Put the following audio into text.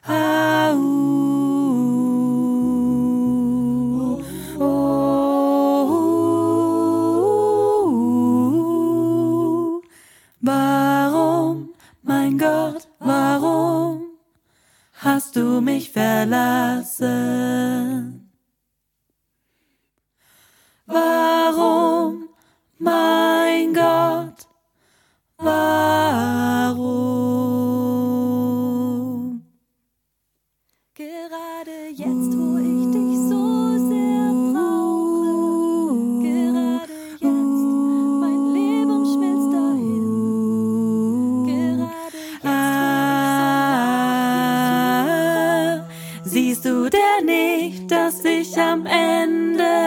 Au. Warum, mein Gott, warum hast du mich verlassen? Warum, mein Gott, warum? Gerade jetzt, wo ich dich so sehr brauche, gerade jetzt, mein Leben schmilzt dahin. Gerade jetzt, wo ich so nach dir suche. Siehst du denn nicht, dass ich am Ende